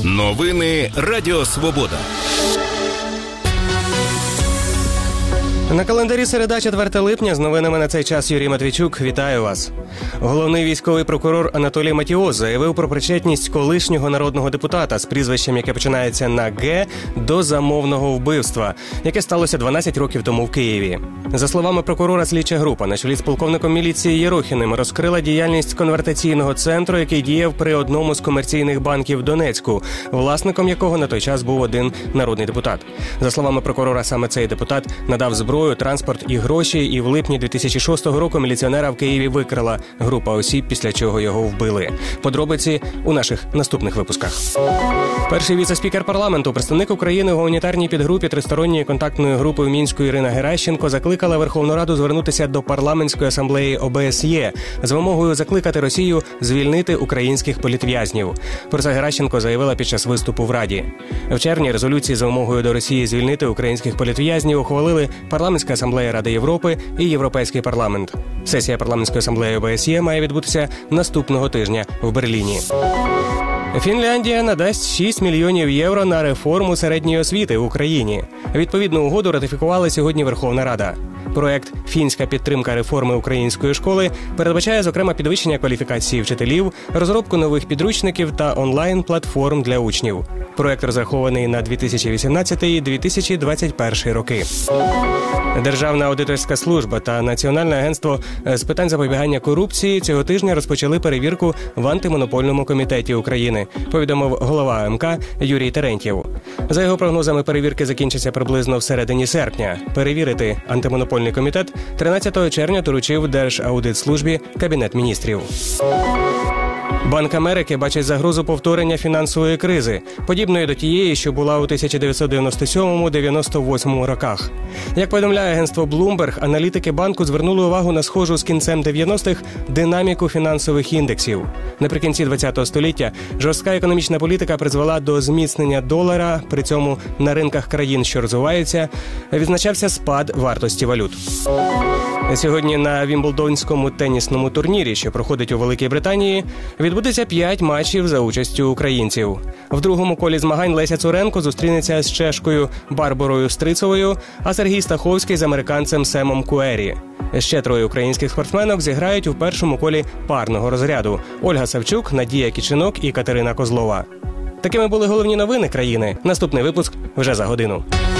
Новини Радіо Свобода. На календарі середа, 4 липня. З новинами на цей час Юрій Матвійчук. Вітаю вас. Головний військовий прокурор Анатолій Матіос заявив про причетність колишнього народного депутата з прізвищем, яке починається на «Г», до замовного вбивства, яке сталося 12 років тому в Києві. За словами прокурора, слідча група на чолі з полковником міліції Єрохіним розкрила діяльність конвертаційного центру, який діяв при одному з комерційних банків Донецьку, власником якого на той час був один народний депутат. За словами прокурора, саме цей депутат надав зброю, транспорт і гроші, і в липні 2006 року міліціонера в Києві викрила група осіб, після чого його вбили. Подробиці у наших наступних випусках. Перший віце-спікер парламенту, представник України у гуманітарній підгрупі Тристоронньої контактної групи в Мінську Ірина Геращенко закликала Верховну Раду звернутися до парламентської асамблеї ОБСЄ з вимогою закликати Росію звільнити українських політв'язнів. Про це Геращенко заявила під час виступу в Раді. В червні резолюції з вимогою до Росії звільнити українських політв'язнів ухвалили Парламентська асамблея Ради Європи і Європейський парламент. Сесія парламентської асамблеї ОБСЄ має відбутися наступного тижня в Берліні. Фінляндія надасть 6 мільйонів євро на реформу середньої освіти в Україні. Відповідну угоду ратифікувала сьогодні Верховна Рада. Проект «Фінська підтримка реформи української школи» передбачає, зокрема, підвищення кваліфікації вчителів, розробку нових підручників та онлайн-платформ для учнів. Проект розрахований на 2018-2021 роки. Державна аудиторська служба та Національне агентство з питань запобігання корупції цього тижня розпочали перевірку в Антимонопольному комітеті України, повідомив голова АМК Юрій Терентьєв. За його прогнозами, перевірки закінчаться приблизно в середині серпня. Перевірити Антимонопольний комітет 13 червня доручив Держаудитслужбі Кабінет міністрів. Банк Америки бачить загрозу повторення фінансової кризи, подібної до тієї, що була у 1997-98 роках. Як повідомляє агентство Bloomberg, аналітики банку звернули увагу на схожу з кінцем 90-х динаміку фінансових індексів. Наприкінці ХХ століття жорстка економічна політика призвела до зміцнення долара, при цьому на ринках країн, що розвиваються, відзначався спад вартості валют. Сьогодні на Вімблдонському тенісному турнірі, що проходить у Великій Британії, відбудеться 5 матчів за участю українців. В другому колі змагань Леся Цуренко зустрінеться з чешкою Барбарою Стрицовою, а Сергій Стаховський з американцем Семом Куері. Ще 3 українських спортсменок зіграють у першому колі парного розряду – Ольга Савчук, Надія Кічинок і Катерина Козлова. Такими були головні новини країни. Наступний випуск вже за годину.